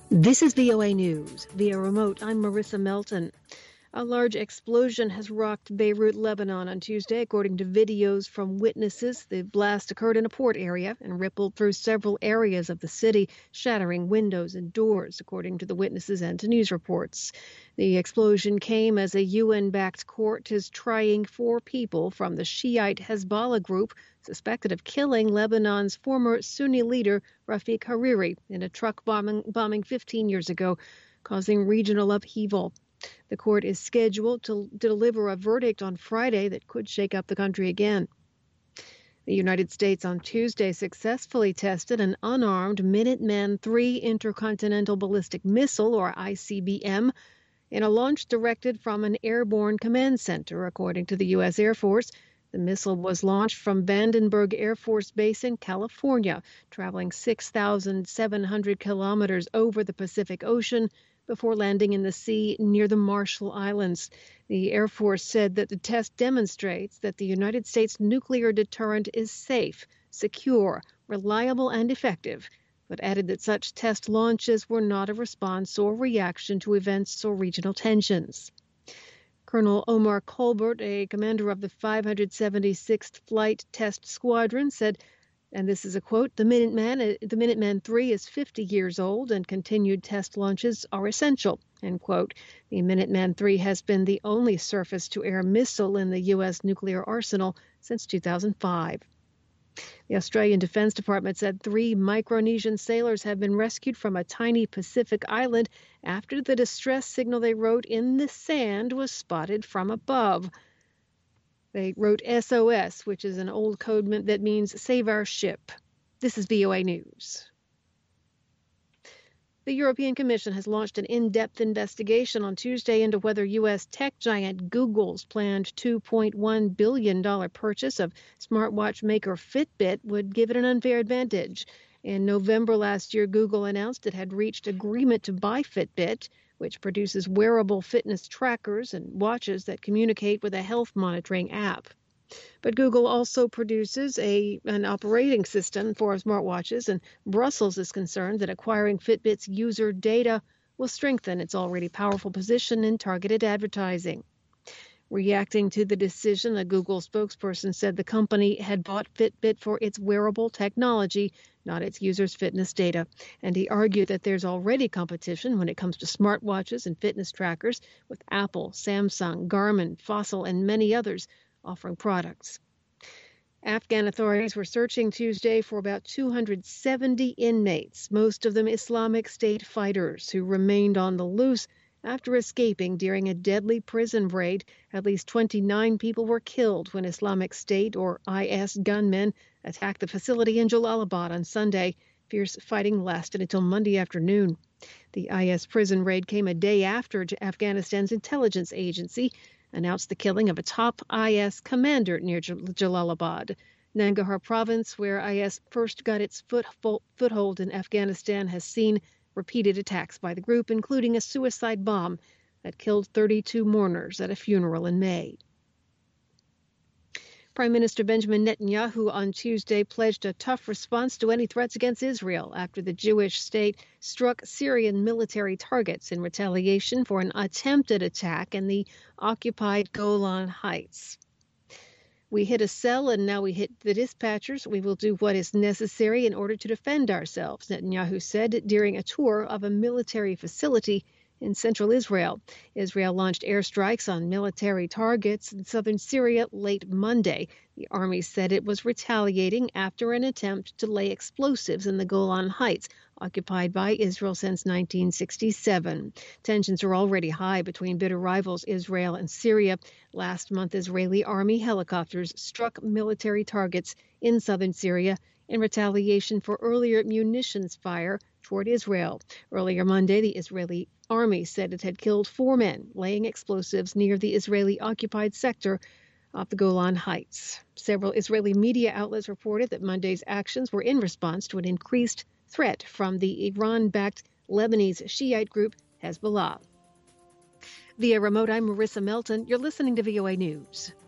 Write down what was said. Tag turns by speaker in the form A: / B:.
A: This is VOA News. Via remote, I'm Marissa Melton. A large explosion has rocked Beirut, Lebanon on Tuesday, according to videos from witnesses. The blast occurred in a port area and rippled through several areas of the city, shattering windows and doors, according to the witnesses and to news reports. The explosion came as a UN-backed court is trying 4 people from the Shiite Hezbollah group suspected of killing Lebanon's former Sunni leader, Rafiq Hariri, in a truck bombing 15 years ago, causing regional upheaval. The court is scheduled to deliver a verdict on Friday that could shake up the country again. The United States on Tuesday successfully tested an unarmed Minuteman III intercontinental ballistic missile, or ICBM, in a launch directed from an airborne command center, according to the U.S. Air Force. The missile was launched from Vandenberg Air Force Base in California, traveling 6,700 kilometers over the Pacific Ocean before landing in the sea near the Marshall Islands. The Air Force said that the test demonstrates that the United States nuclear deterrent is safe, secure, reliable, and effective, but added that such test launches were not a response or reaction to events or regional tensions. Colonel Omar Colbert, a commander of the 576th Flight Test Squadron, said, and this is a quote, the Minuteman III is 50 years old and continued test launches are essential, end quote. The Minuteman III has been the only surface-to-air missile in the U.S. nuclear arsenal since 2005. The Australian Defence Department said 3 Micronesian sailors have been rescued from a tiny Pacific island after the distress signal they wrote in the sand was spotted from above. They wrote SOS, which is an old code that means save our ship. This is VOA News. The European Commission has launched an in-depth investigation on Tuesday into whether U.S. tech giant Google's planned $2.1 billion purchase of smartwatch maker Fitbit would give it an unfair advantage. In November last year, Google announced it had reached agreement to buy Fitbit, which produces wearable fitness trackers and watches that communicate with a health monitoring app. But Google also produces an operating system for smartwatches, and Brussels is concerned that acquiring Fitbit's user data will strengthen its already powerful position in targeted advertising. Reacting to the decision, a Google spokesperson said the company had bought Fitbit for its wearable technology, not its users' fitness data. And he argued that there's already competition when it comes to smartwatches and fitness trackers, with Apple, Samsung, Garmin, Fossil, and many others offering products. Afghan authorities were searching Tuesday for about 270 inmates, most of them Islamic State fighters who remained on the loose after escaping during a deadly prison raid. At least 29 people were killed when Islamic State, or IS, gunmen attacked the facility in Jalalabad on Sunday. Fierce fighting lasted until Monday afternoon. The IS prison raid came a day after Afghanistan's intelligence agency announced the killing of a top IS commander near Jalalabad. Nangarhar province, where IS first got its foothold in Afghanistan, has seen repeated attacks by the group, including a suicide bomb that killed 32 mourners at a funeral in May. Prime Minister Benjamin Netanyahu on Tuesday pledged a tough response to any threats against Israel after the Jewish state struck Syrian military targets in retaliation for an attempted attack in the occupied Golan Heights. We hit a cell and now we hit the dispatchers. We will do what is necessary in order to defend ourselves, Netanyahu said during a tour of a military facility in central Israel. Israel launched airstrikes on military targets in southern Syria late Monday. The army said it was retaliating after an attempt to lay explosives in the Golan Heights, occupied by Israel since 1967. Tensions are already high between bitter rivals Israel and Syria. Last month, Israeli army helicopters struck military targets in southern Syria in retaliation for earlier munitions fire toward Israel. Earlier Monday, the Israeli army said it had killed 4 men laying explosives near the Israeli-occupied sector of the Golan Heights. Several Israeli media outlets reported that Monday's actions were in response to an increased threat from the Iran-backed Lebanese Shiite group Hezbollah. Via remote, I'm Marissa Melton. You're listening to VOA News.